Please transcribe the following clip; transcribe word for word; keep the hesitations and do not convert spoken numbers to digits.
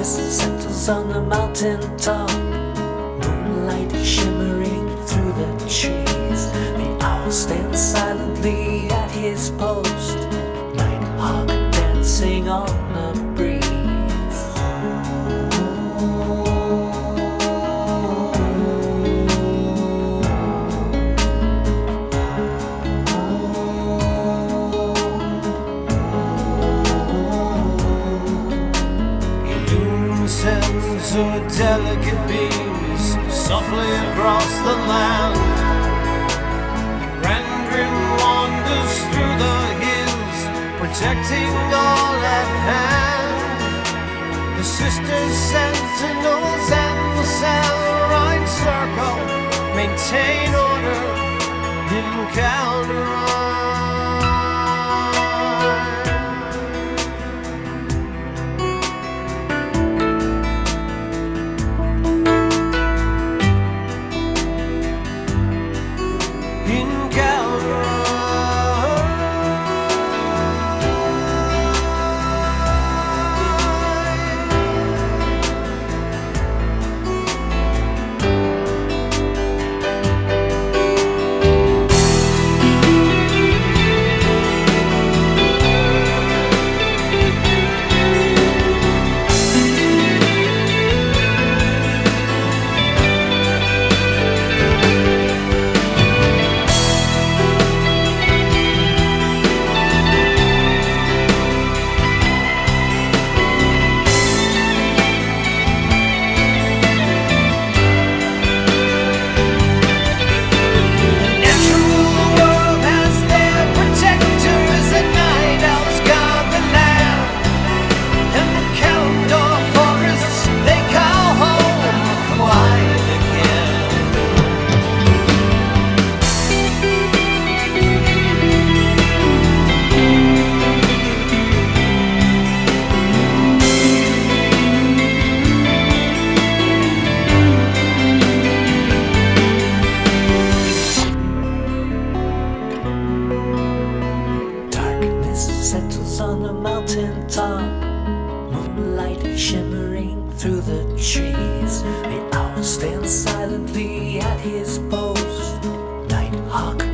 Darkness settles on the mountain top, moonlight shimmering through the trees. The owl stands silently at his post, Nighthawk dancing on the breeze. Sends her delicate beams softly across the land. Randrin wanders through the hills, protecting all at hand. The sisters, sentinels, and the Saurine circle maintain order in Calderon. Settles on the mountain top, moonlight shimmering through the trees. The owl stands silently at his post, Nighthawk